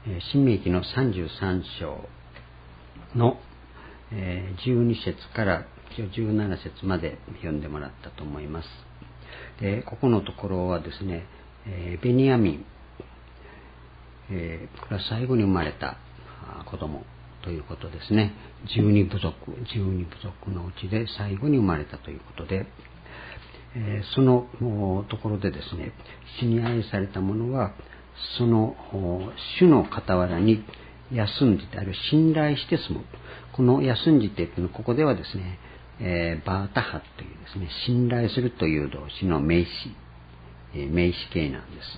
申命記の33章の12節から17節まで読んでもらったと思います。でここのところはですね、ベニヤミン、これは最後に生まれた子供ということですね。12部族のうちで最後に生まれたということで、そのところでですね、主に愛された者はその主の傍らに休んでて、あるいは信頼して住む。この休んでてというのは、ここではですね、バータハというですね、信頼するという動詞の名詞形なんです。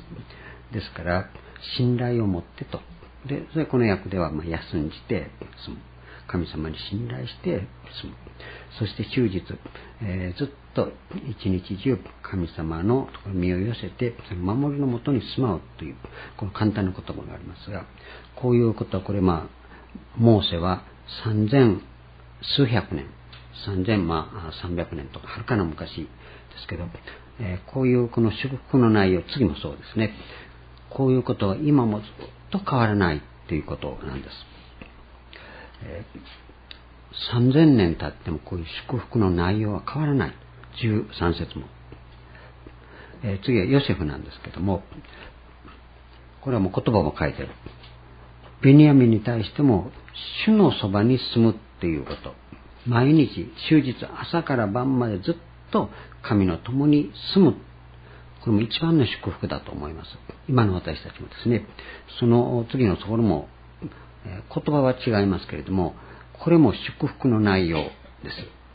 ですから信頼を持ってと。でそれこの訳では休んでて住む。神様に信頼して住む。そして終日、ずっと一日中神様のところに身を寄せてその守りのもとに住まうという、この簡単な言葉がありますが、こういうことはこれモーセは3000数百年300年とかはるかな昔ですけど、こういうこの祝福の内容、次もそうですね。こういうことは今もずっと変わらないということなんです。3000年経ってもこういう祝福の内容は変わらない。13節も。次はヨセフなんですけども、これはもう言葉も書いてる。ベニヤミンに対しても主のそばに住むっていうこと。毎日終日朝から晩までずっと神の共に住む。これも一番の祝福だと思います。今の私たちもですね、その次のところも言葉は違いますけれども、これも祝福の内容です。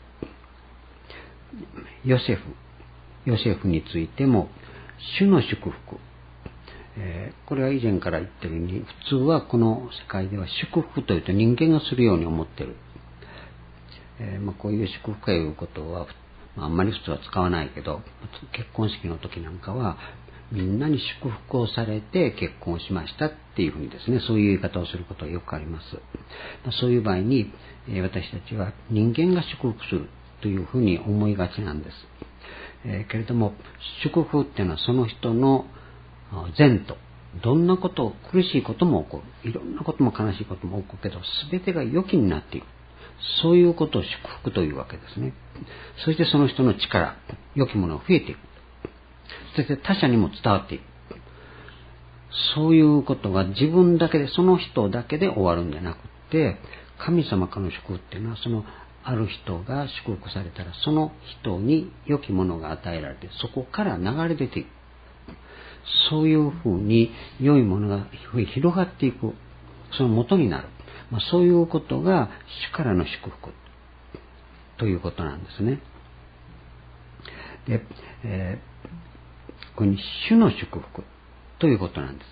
ヨセフについても主の祝福、これは以前から言ってるように、普通はこの世界では祝福というと人間がするように思っている。こういう祝福ということはあんまり普通は使わないけど、結婚式の時なんかはみんなに祝福をされて結婚しましたっていうふうにですね、そういう言い方をすることがよくあります。そういう場合に私たちは人間が祝福するというふうに思いがちなんです。けれども祝福っていうのはその人の善と、どんなこと、苦しいことも起こる、いろんなことも悲しいことも起こるけど、全てが良きになっていく、そういうことを祝福というわけですね。そしてその人の力、良きものが増えていく、そして他者にも伝わっていく。そういうことが自分だけで、その人だけで終わるんじゃなくて、神様からの祝福っていうのは、そのある人が祝福されたらその人に良きものが与えられて、そこから流れ出ていく。そういうふうに良いものが広がっていく、その元になる、そういうことが主からの祝福ということなんですね。で、これに主の祝福ということなんです。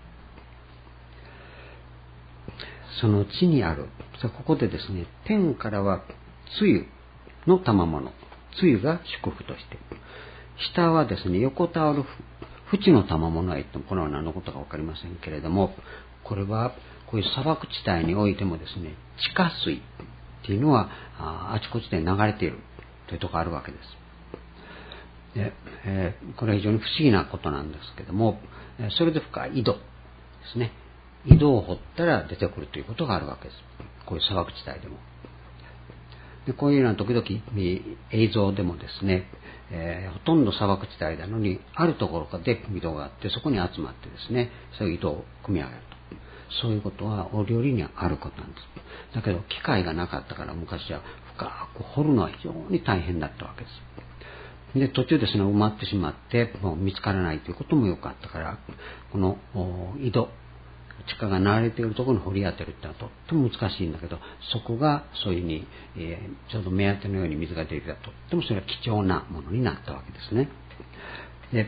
その地にある、ここでですね、天からは露の賜物、露が祝福として、下はですね、横たわる淵の賜物は言っても、これは何のことか分かりませんけれども、これはこういう砂漠地帯においてもですね、地下水っていうのはあちこちで流れているというところがあるわけです。で、これは非常に不思議なことなんですけども、それで深い井戸ですね、井戸を掘ったら出てくるということがあるわけです。こういう砂漠地帯でも。でこういうような時々映像でもですね、ほとんど砂漠地帯なのにあるところで井戸があって、そこに集まってですね、そういう井戸を汲み上げると、そういうことは折々にはあることなんです。だけど機械がなかったから、昔は深く掘るのは非常に大変だったわけです。で途中でその埋まってしまってもう見つからないということもよくあったから、この井戸、地下が流れているところに掘り当てるってのはとっても難しいんだけど、そこがそういうふうに、ちょうど目当てのように水が出てきた、とってもそれは貴重なものになったわけですね。で、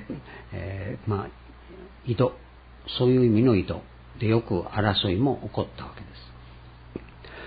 井戸、そういう意味の井戸でよく争いも起こったわけです。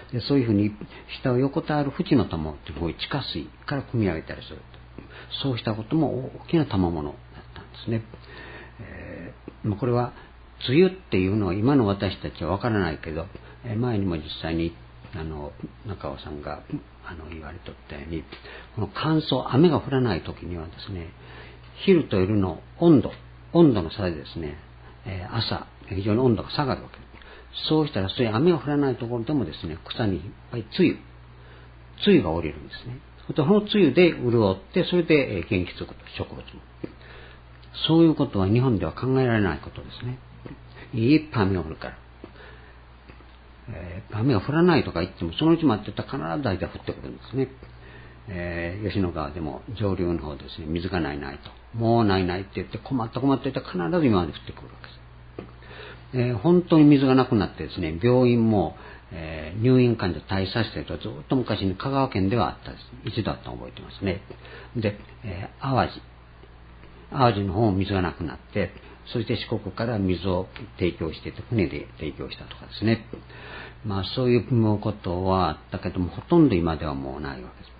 でそういうふうに下を横たわる淵の玉というこういう地下水から汲み上げたりする、そうしたことも大きな賜物だったんですね。これは梅雨っていうのは今の私たちは分からないけど、前にも実際に中尾さんが言われとったように、この乾燥、雨が降らない時にはですね、昼と夜の温度の差でですね、朝非常に温度が下がるわけです。 そうしたら、そういう雨が降らないところでもですね、草にいっぱい露が降りるんですね。その露で潤って、それで元気づくと、植物も。そういうことは日本では考えられないことですね。いっぱい雨が降るから。雨が降らないとか言っても、そのうち待ってたら必ず大体降ってくるんですね。吉野川でも上流の方ですね、水がないと。もうないって言って困って言ったら必ず今まで降ってくるわけです。本当に水がなくなってですね、病院も、入院患者退院させてるとずっと昔に香川県ではあったです。一度あったの覚えてますね。で、淡路の方も水がなくなって、そして四国から水を提供していて、船で提供したとかですね。そういうことはあったけども、ほとんど今ではもうないわけです。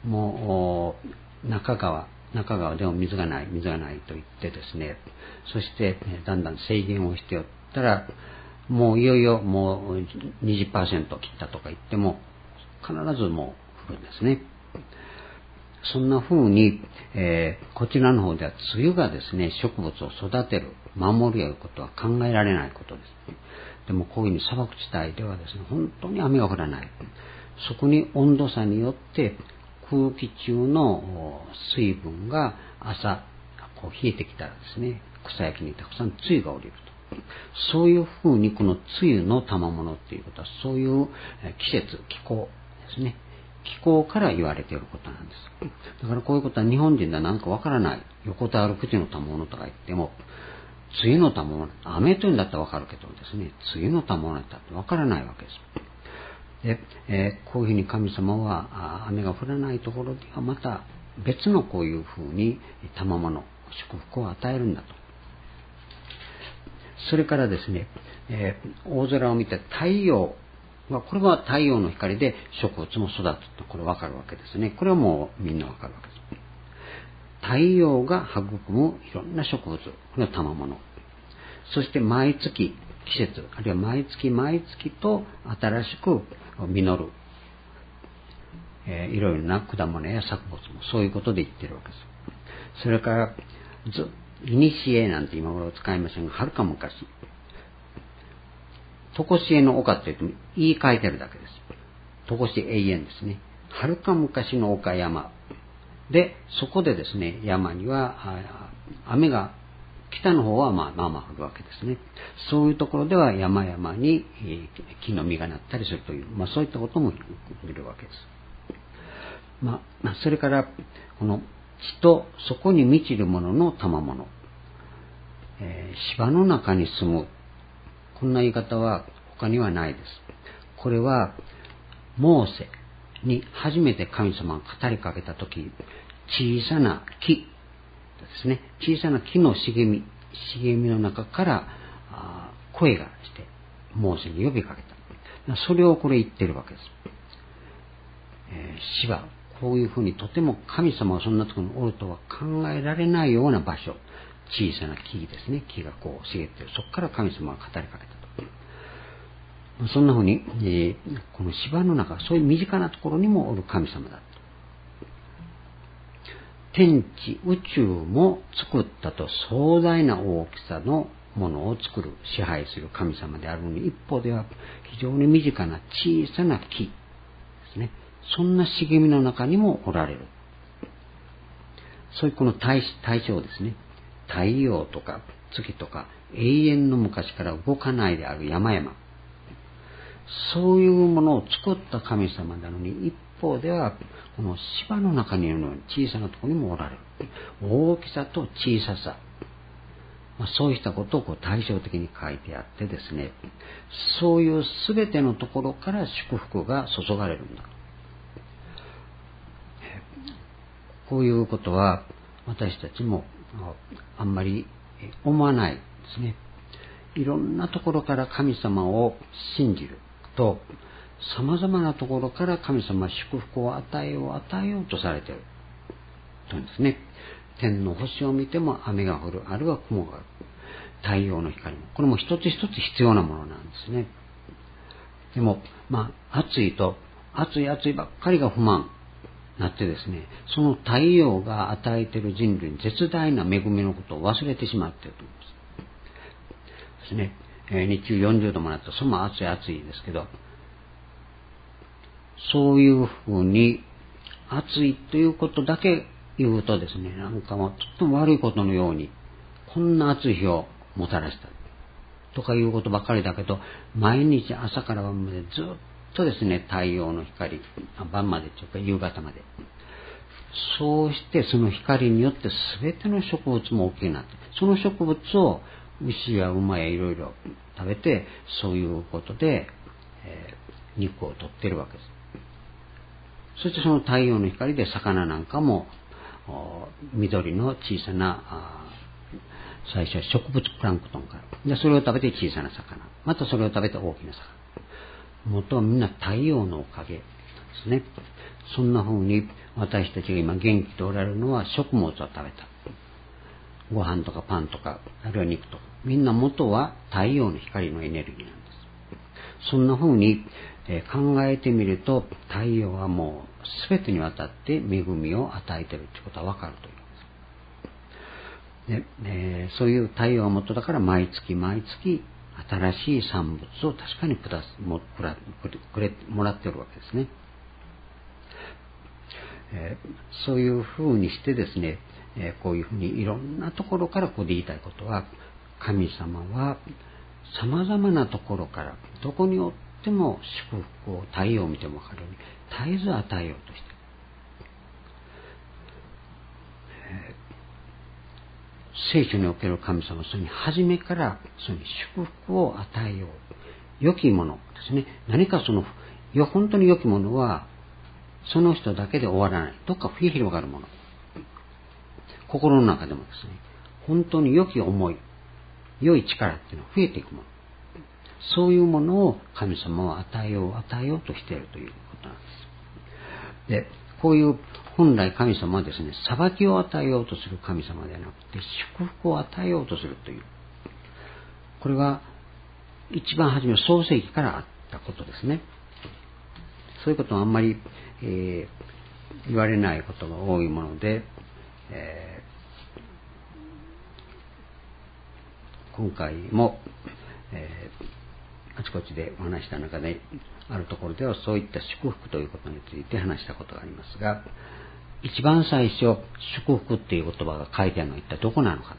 もう、中川でも水がないと言ってですね、そしてだんだん制限をしておったら、もういよいよもう 20% 切ったとか言っても、必ずもう降るんですね。そんな風に、こちらの方では梅雨がですね、植物を育てる、守るということは考えられないことです。でもこういうふうに砂漠地帯ではですね、本当に雨が降らない。そこに温度差によって空気中の水分が朝こう冷えてきたらですね、草焼にたくさん露が降りると。そういうふうにこの梅雨の賜物っていうことは、そういう気候ですね。気候から言われていることなんです。だからこういうことは日本人ではなんかわからない。横たわる口の賜物とか言っても、梅雨の賜物、雨というんだったらわかるけどですね、梅雨の賜物だったってわからないわけです。で、こういうふうに神様は雨が降らないところではまた別のこういうふうに賜物、祝福を与えるんだと。それからですね、大空を見て太陽、これは太陽の光で植物も育つと、これわかるわけですね。これはもうみんなわかるわけです。太陽が育むいろんな植物の賜物。そして毎月季節、あるいは毎月と新しく実る、いろいろな果物や作物もそういうことで言ってるわけです。それから、いにしえなんて今頃使いませんが、はるか昔、とこしえの丘って言っても言い換えてるだけです。とこし永遠ですね。はるか昔の丘山で、そこでですね、山には雨が北の方はまあ降るわけですね。そういうところでは山々に木の実がなったりするという、そういったことも見るわけです。それからこの地とそこに満ちるものの賜物、芝の中に住む、こんな言い方は他にはないです。これはモーセに初めて神様が語りかけたとき、小さな木ですね、小さな木の茂みの中から声がしてモーセに呼びかけた。それをこれ言ってるわけです。芝、こういうふうにとても神様がそんなところにおるとは考えられないような場所、小さな木ですね、木がこう茂っている、そこから神様が語りかけたと。そんなふうに、この芝の中、そういう身近なところにもおる神様だと。天地宇宙も作ったと壮大な大きさのものを作る、支配する神様であるのに、一方では非常に身近な小さな木ですね、そんな茂みの中にもおられる。そういうこの対象ですね、太陽とか月とか永遠の昔から動かないである山々、そういうものを作った神様なのに、一方ではこの芝の中にいるのに小さなところにもおられる。大きさと小ささ、そうしたことを対照的に書いてあってですね、そういうすべてのところから祝福が注がれるんだ。こういうことは私たちもあんまり思わないですね。いろんなところから神様を信じると、様々なところから神様は祝福を与えようとされているというんですね。天の星を見ても雨が降る、あるいは雲が降る。太陽の光も、これも一つ一つ必要なものなんですね。でも暑いと暑いばっかりが不満なってですね、その太陽が与えている人類に絶大な恵みのことを忘れてしまっていると思います。ですね。 日中40度もなったらその暑いですけど、そういうふうに暑いということだけ言うとですね、なんかもうとっても悪いことのように、こんな暑い日をもたらしたとかいうことばかりだけど、毎日朝から晩までずっとですね、太陽の光、晩までというか夕方まで、そうしてその光によって全ての植物も大きくなって、その植物を牛や馬やいろいろ食べて、そういうことで、肉を取っているわけです。そしてその太陽の光で魚なんかも緑の小さな、最初は植物プランクトンからで、それを食べて小さな魚、またそれを食べて大きな魚、元はみんな太陽のおかげですね。そんな風に私たちが今元気でおられるのは食物を食べた、ご飯とかパンとかあるいは肉とか、みんな元は太陽の光のエネルギーなんです。そんな風に考えてみると、太陽はもう全てにわたって恵みを与えているということはわかるということです。そういう太陽が元だから、毎月毎月新しい産物を確かにもらっているわけですね。そういうふうにしてですね、こういうふうにいろんなところからここで言いたいことは、神様は様々なところからどこにおっても祝福を、太陽を見ても分かるように絶えず与えようとしている。聖書における神様はその初めからその祝福を与えよう、良きものですね。何かその本当に良きものはその人だけで終わらない、どっか増え広がるもの、心の中でもですね、本当に良き思い、良い力っていうのは増えていくもの、そういうものを神様は与えようとしているということなんです。で、こういう本来神様はですね、裁きを与えようとする神様ではなくて祝福を与えようとするという、これが一番初めの創世記からあったことですね。そういうことはあんまり、言われないことが多いもので、今回も、あちこちでお話した中であるところではそういった祝福ということについて話したことがありますが、一番最初祝福っていう言葉が書いてあるのは一体どこなのか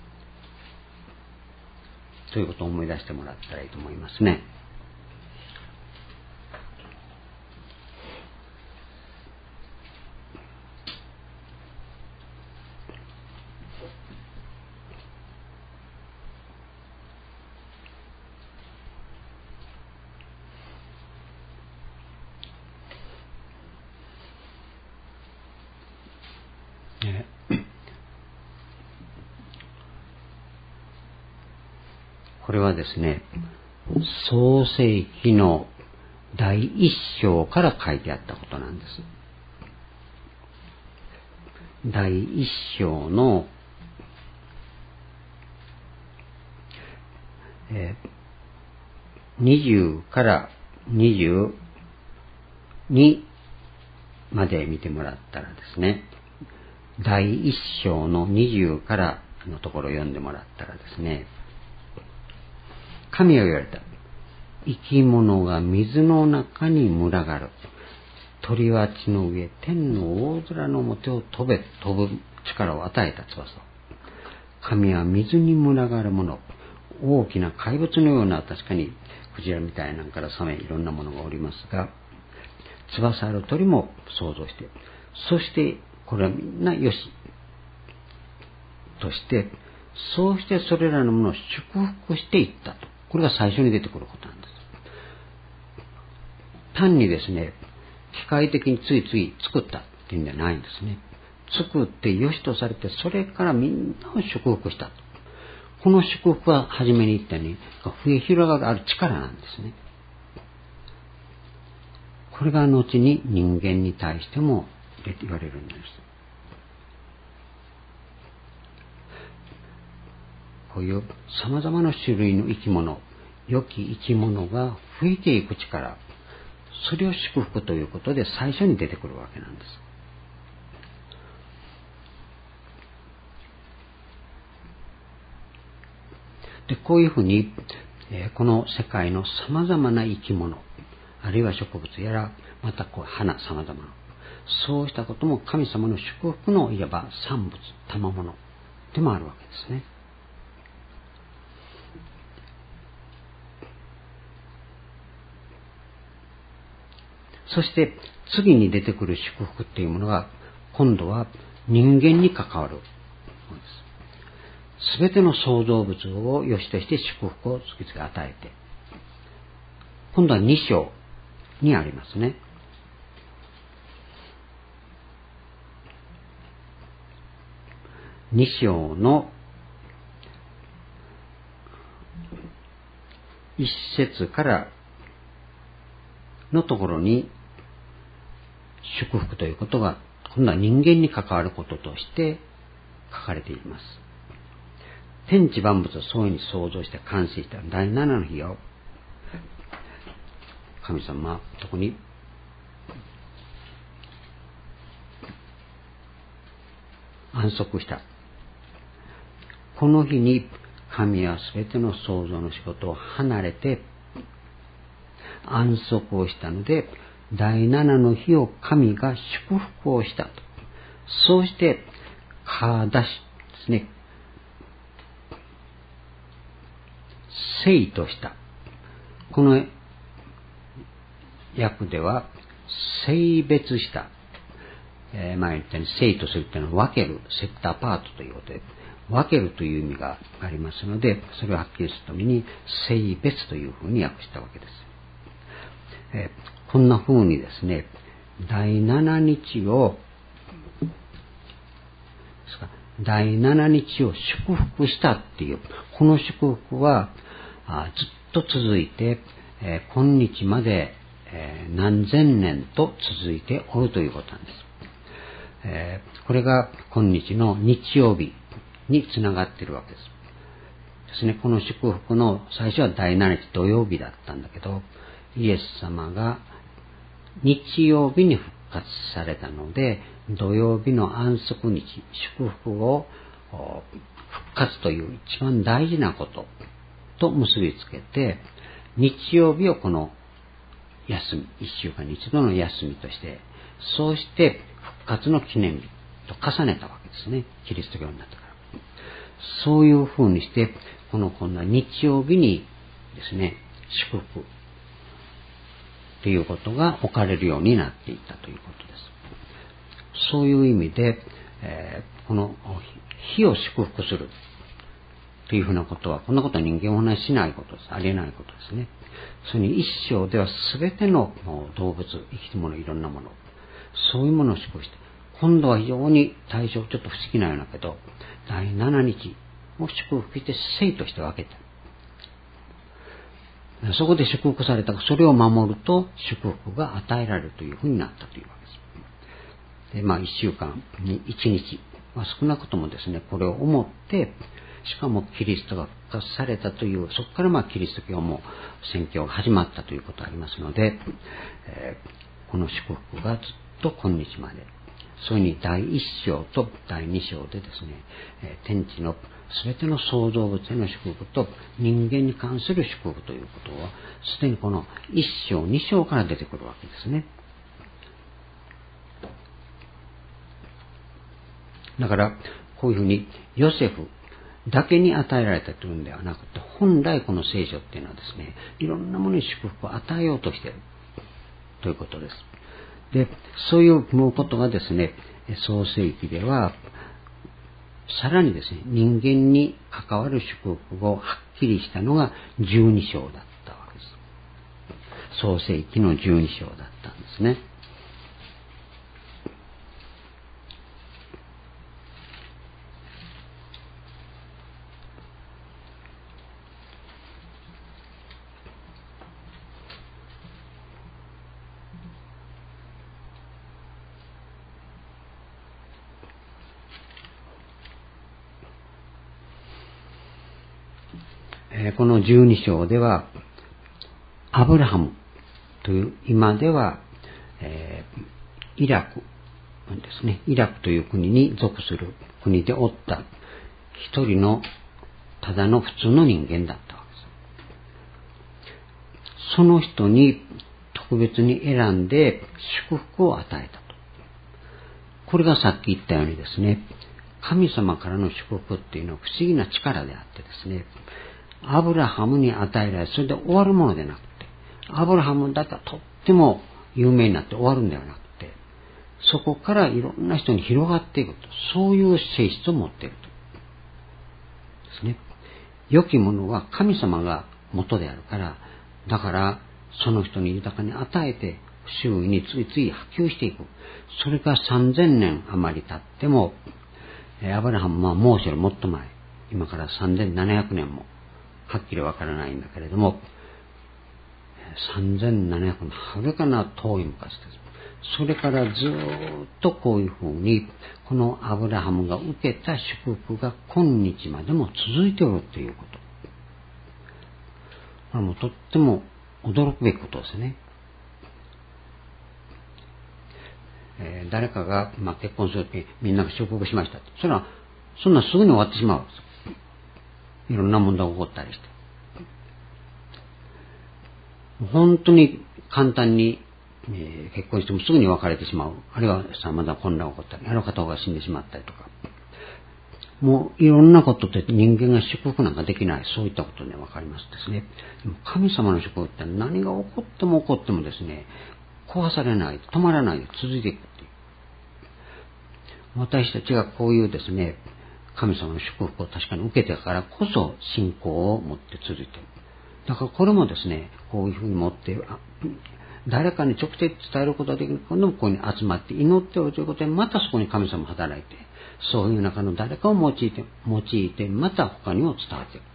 ということを思い出してもらったらいいと思いますね。これはですね、創世記の第一章から書いてあったことなんです。第一章の、20から22まで見てもらったらですね、第一章の20からのところを読んでもらったらですね、神は言われた。生き物が水の中に群がる。鳥は地の上、天の大空の表を飛ぶ力を与えた翼。神は水に群がるもの、大きな怪物のような、確かにクジラみたいなのからサメ、いろんなものがおりますが、翼ある鳥も想像して、そしてこれはみんなよしとして、そうしてそれらのものを祝福していったと。これが最初に出てくることなんです。単にですね、機械的についつい作ったっていうんじゃないんですね。作って良しとされて、それからみんなを祝福したと。この祝福は初めに言ったように増え広がるある力なんですね。これが後に人間に対しても言われるんです。こういう様々な種類の生き物、良き生き物が増えていく力、それを祝福ということで最初に出てくるわけなんです。で、こういうふうに、 この世界の様々な生き物、あるいは植物やら、また花、様々な、そうしたことも神様の祝福のいわば産物、賜物でもあるわけですね。そして次に出てくる祝福っていうものが、今度は人間に関わるものです。すべての創造物を良しとして祝福を次々与えて、今度は2章にありますね。2章の1節からのところに、祝福ということが今度は人間に関わることとして書かれています。天地万物をそういうふうに創造して完成した第7の日を神様はそこに安息した。この日に神はすべての創造の仕事を離れて安息をしたので、第7の日を神が祝福をしたと。そうしてカーダシですね、聖とした。この訳では聖別した、前言ったように聖とするというのは分ける、セットアパートということで、分けるという意味がありますので、それをはっきりするために聖別というふうに訳したわけです。こんなふうにですね、第7日を祝福したっていう、この祝福はずっと続いて、今日まで何千年と続いておるということなんです。これが今日の日曜日につながっているわけですね。この祝福の最初は第7日土曜日だったんだけど、イエス様が日曜日に復活されたので、土曜日の安息日、祝福を復活という一番大事なことと結びつけて、日曜日をこの休み、一週間に一度の休みとして、そうして復活の記念日と重ねたわけですね。キリスト教になってから。そういうふうにして、今度は日曜日にですね、祝福ということが置かれるようになっていったということです。そういう意味で、この日を祝福するというふうなことは、こんなことは人間はしないことです。ありえないことですね。それに一章では全ての動物、生き物、いろんなもの、そういうものを祝福して、今度は非常に対象ちょっと不思議なようなけど、第7日を祝福して聖として分けた。そこで祝福された、それを守ると祝福が与えられるというふうになったというわけです。で、1週間に1日、少なくともですね、これを思って、しかもキリストが復活されたという、そこからキリスト教も宣教が始まったということがありますので、この祝福がずっと今日まで、それに第1章と第2章でですね、天地のすべての創造物への祝福と人間に関する祝福ということは、すでにこの1章、2章から出てくるわけですね。だから、こういうふうにヨセフだけに与えられたというんではなくて、本来この聖書っていうのはですね、いろんなものに祝福を与えようとしているということです。で、そういうことがですね、創世記では、さらにですね、人間に関わる祝福をはっきりしたのが12章だったわけです。創世記の12章だったんですね。この12章では、アブラハムという、今では、イラクですね、イラクという国に属する国でおった一人のただの普通の人間だったわその人に特別に選んで祝福を与えたと。これがさっき言ったようにですね、神様からの祝福っていうのは不思議な力であってですね、アブラハムに与えられ、それで終わるものでなくて、アブラハムだけはとっても有名になって終わるんではなくて、そこからいろんな人に広がっていくと、そういう性質を持っていると。ですね。良きものは神様が元であるから、だからその人に豊かに与えて、周囲についつい波及していく。それが3000年余り経っても、アブラハムはモーセよりもっと前、今から3700年も、はっきりわからないんだけれども、3700年、はるかな遠い昔です。それからずっとこういうふうに、このアブラハムが受けた祝福が今日までも続いておるということ。これもとっても驚くべきことですね。誰かが、結婚するときにみんなが祝福しましたって。そんなすぐに終わってしまうんです。いろんな問題が起こったりして。本当に簡単に、結婚してもすぐに別れてしまう。あるいはまだ混乱が起こったり、ある片方が死んでしまったりとか。もういろんなことって人間が祝福なんかできない。そういったことで分かりますですね。でも神様の祝福って何が起こってもですね、壊されない、止まらないで続いていくっていう。私たちがこういうですね、神様の祝福を確かに受けてからこそ信仰を持って続いている。だからこれもですね、こういうふうに持って誰かに直接伝えることができるけども、ここに集まって祈っておるということで、またそこに神様働いて、そういう中の誰かを用いて、また他にも伝わっていくと。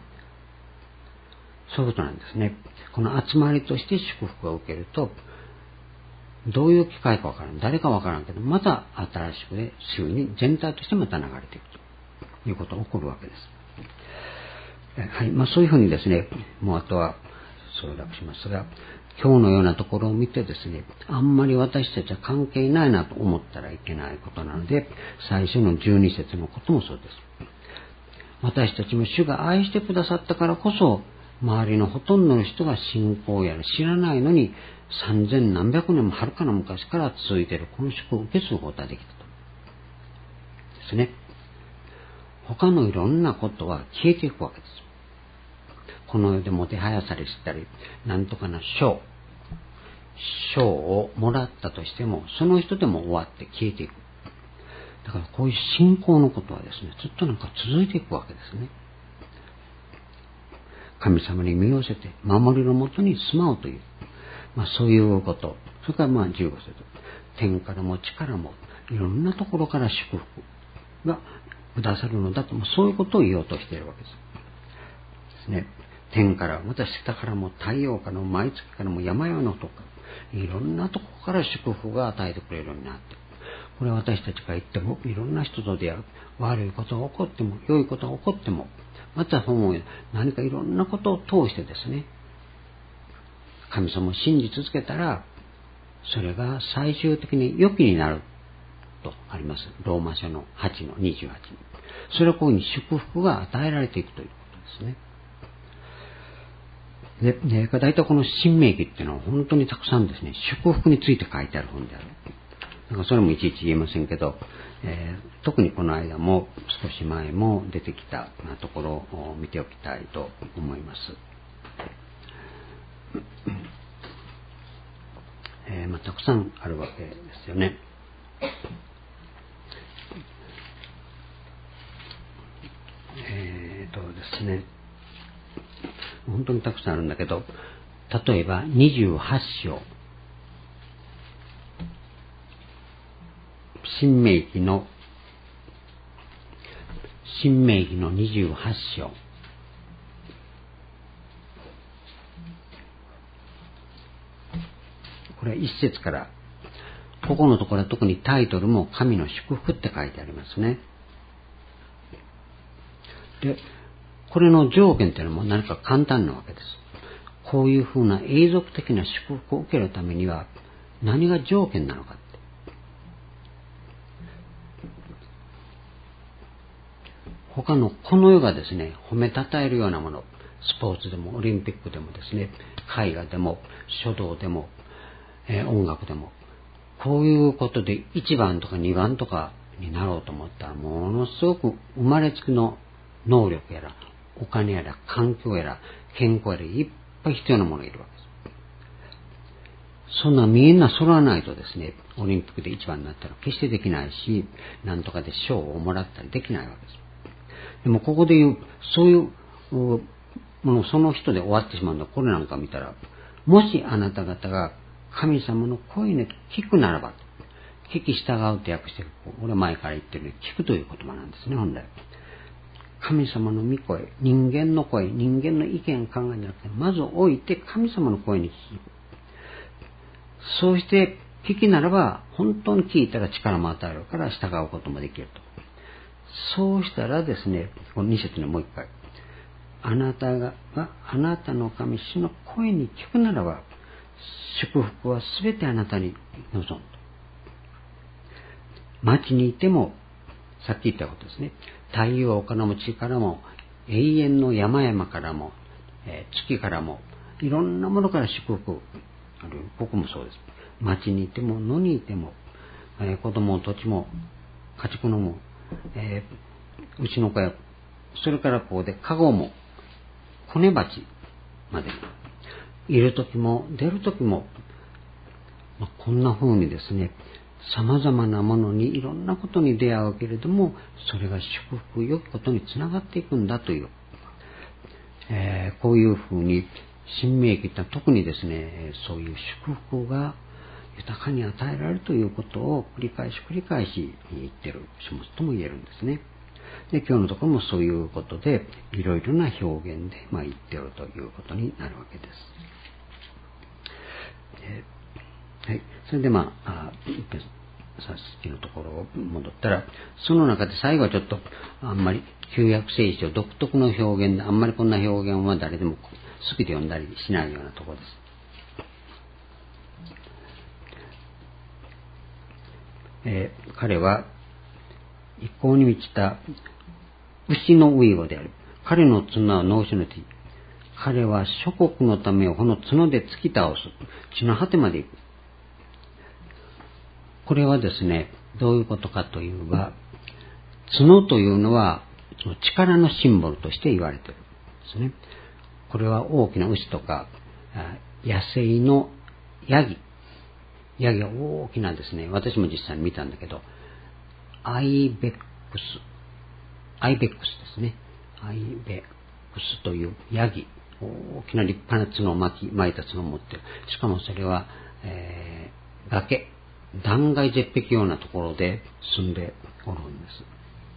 そういうことなんですね。この集まりとして祝福を受けると、どういう機会かわからん、誰かわからんけど、また新しくで周囲に全体としてまた流れていくということが起こるわけです。はい、そういうふうにですね、もうあとは省略しますが、今日のようなところを見てですね、あんまり私たちは関係ないなと思ったらいけないことなので、最初の12節のこともそうです。私たちも主が愛してくださったからこそ、周りのほとんどの人が信仰やら知らないのに、3000何百年もはるかな昔から続いているこの祝福を受け継ぐことができたと。ですね。他のいろんなことは消えていくわけです。この世でもてはやされしたり、なんとかな賞をもらったとしても、その人でも終わって消えていく。だからこういう信仰のことはですね、ずっとなんか続いていくわけですね。神様に身を寄せて、守りのもとに住まうという、そういうこと。それから15節。天からも地からも、いろんなところから祝福がくださるのだと、そういうことを言おうとしているわけです。ですね。天から、また下からも太陽からも毎月からも山々のとか、いろんなところから祝福が与えてくれるようになって、これは私たちが言っても、いろんな人と出会う。悪いことが起こっても、良いことが起こっても、また何かいろんなことを通してですね、神様を信じ続けたら、それが最終的に良きになるとあります。ローマ書の8の28に。それはこういうふうに祝福が与えられていくということですね。で、大体この新明記っていうのは本当にたくさんですね、祝福について書いてある本である。だからそれもいちいち言えませんけど、特にこの間も少し前も出てきたところを見ておきたいと思います。たくさんあるわけですよね。ですね、本当にたくさんあるんだけど、例えば28章、新明記の28章、これは一節から、ここのところは特にタイトルも神の祝福って書いてありますね。で、これの条件っていうのも何か簡単なわけです。こういうふうな永続的な祝福を受けるためには何が条件なのかって。他のこの世がですね、褒めたたえるようなもの、 スポーツでもオリンピックでもですね、絵画でも書道でも、音楽でも、こういうことで1番とか2番とかになろうと思ったら、ものすごく生まれつきの能力やらお金やら環境やら健康やらいっぱい必要なものがいるわけです。そんなみんな揃わないとですね、オリンピックで1番になったら決してできないし、なんとかで賞をもらったりできないわけです。でもここで言う、そういうものその人で終わってしまうのは、これなんか見たら、もしあなた方が神様の声に聞くならば、聞き従うと訳してる。俺は前から言ってるように、聞くという言葉なんですね、本来。神様の御声、人間の声、人間の意見考えじゃなくて、まず置いて神様の声に聞く。そうして聞きならば、本当に聞いたら力も与えるから従うこともできると。そうしたらですね、この2節にもう一回。あなたがあなたの神主の声に聞くならば、祝福はすべてあなたに望むと。町にいても、さっき言ったことですね。太陽丘の地からも、永遠の山々からも、月からも、いろんなものから祝福ある。ここもそうです。町にいても野にいても、子供も土地も家畜のも、牛の子や、それからここでカゴも骨鉢までいるときも出るときも、こんな風にですね、様々なものにいろんなことに出会うけれども、それが祝福良きことにつながっていくんだという、こういう風に新明記って特にですね、そういう祝福が豊かに与えられるということを繰り返し言ってる書物とも言えるんですね。で、今日のところもそういうことでいろいろな表現で言っておるということになるわけです。はい、それでさっきのところを戻ったら、その中で最後はちょっとあんまり旧約聖書独特の表現で、あんまりこんな表現は誰でも好きで読んだりしないようなところです。彼は一向に満ちた牛のウイゴである。彼の角は脳死の地。彼は諸国のためをこの角で突き倒す。地の果てまで行く。これはですね、どういうことかというと、角というのは力のシンボルとして言われているんですね。これは大きな牛とか野生のヤギは大きなですね、私も実際に見たんだけど、アイベックスですね。アイベックスというヤギ、大きな立派な角を巻いた角を持っている。しかもそれは、断崖絶壁ようなところで住んでおるんです。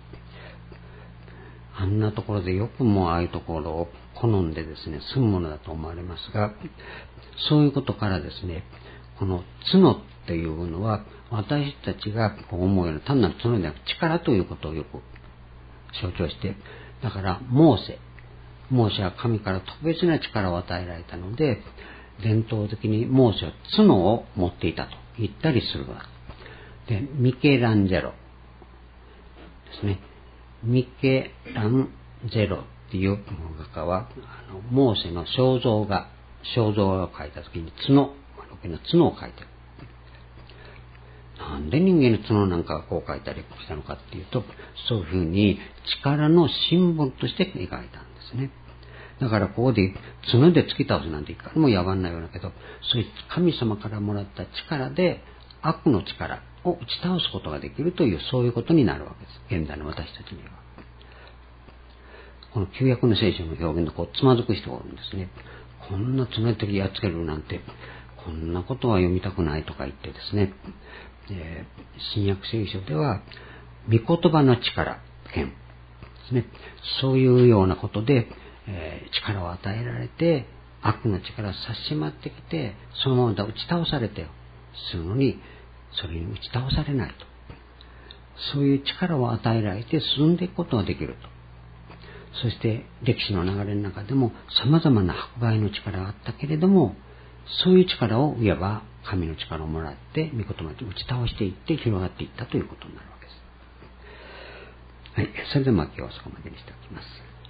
あんなところでよくもああいうところを好んでですね、住むものだと思われますが、そういうことからですね、この角っていうのは私たちがこう思うような単なる角ではなく力ということをよく象徴して、だからモーセは神から特別な力を与えられたので、伝統的にモーセは角を持っていたと言ったりするわけで、ミケランジェロですね。ミケランジェロっていう画家はモーセの肖像画を描いたときに角を描いてる。なんで人間の角なんかがこう描いたりしたのかっていうと、そういうふうに力のシンボルとして描いたんですね。だからここで角で突き倒すなんていかにもやばんないようだけど、そういう神様からもらった力で悪の力を打ち倒すことができるという、そういうことになるわけです。現代の私たちには。この旧約の聖書の表現でこうつまずく人がおるんですね。こんな角でやっつけるなんて、こんなことは読みたくないとか言ってですね、新約聖書では御言葉の力、剣ですね、そういうようなことで、力を与えられて悪の力を差し迫ってきて、そのまま打ち倒されてするのに、それに打ち倒されないと、そういう力を与えられて進んでいくことができると。そして歴史の流れの中でも様々な迫害の力があったけれども、そういう力をいわば神の力をもらって御言葉で打ち倒していって広がっていったということになるわけです。はい、それでは今日はそこまでにしておきます。